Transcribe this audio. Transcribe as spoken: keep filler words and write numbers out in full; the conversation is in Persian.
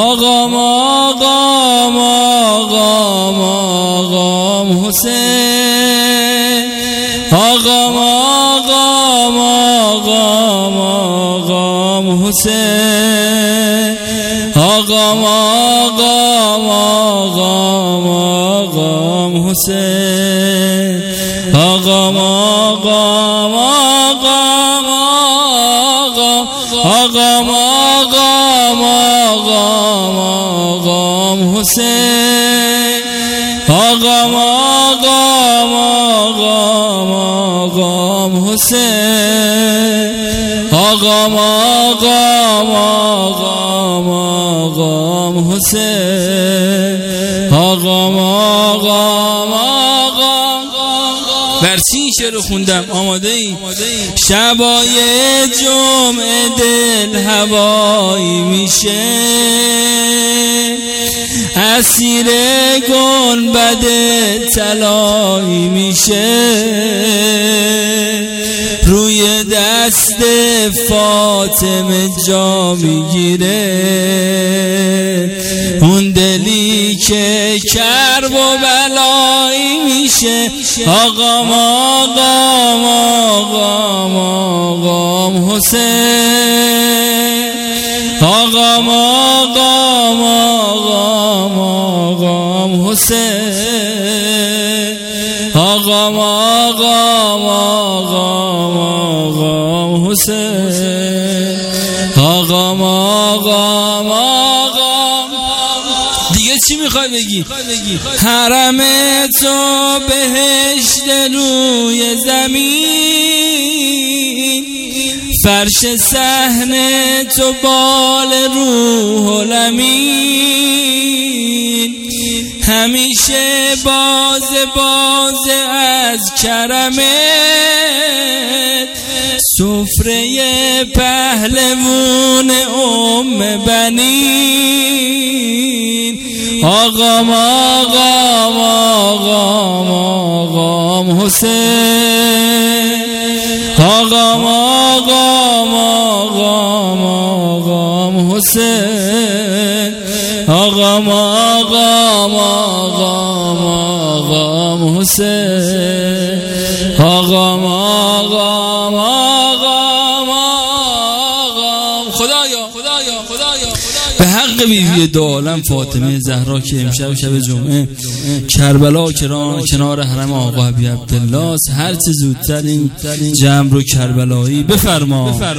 آقا مقام آقا مقام حسین، آقا مقام آقا مقام حسین، آقا مقام آقا مقام حسین، آقا مقام آقا آقا مقام آقا مقام حسین، آقا مقام آقا مقام حسین، آقا مقام آقا مقام حسین، آقا مقام آقا. برچی این شعر رو خوندم، آماده ای؟ شبای جمعه دل هوایی میشه، اسیر گنبد طلایی میشه، روی دست فاطمه جا میگیره، اون دلی که کرب و بلایی میشه. آقا مقام آقا مقام حسین، آقا مقام آقا مقام حسین، آقا مقام آقا مقام حسین، آقا مقام آقا. دیگه چی میخوای بگی؟ حرم تو بهشت روی زمین، فرش صحن تو بال روح الامین، همیشه باز باز از کرمت، سفره پهلوون ام بنین. آقا مقام آقا مقام حسین، آقا مقام آقا مقام حسین، آقا مقام آقا مقام حسین، آقا مقام آقا مقام. خدایا خدایا خدایا به حق بیبی دو عالم فاطمه زهرا که امشب شب جمعه کربلا کنار حرم آقا ابی عبدالله، هر چه زودتر این جمع رو کربلایی بفرما.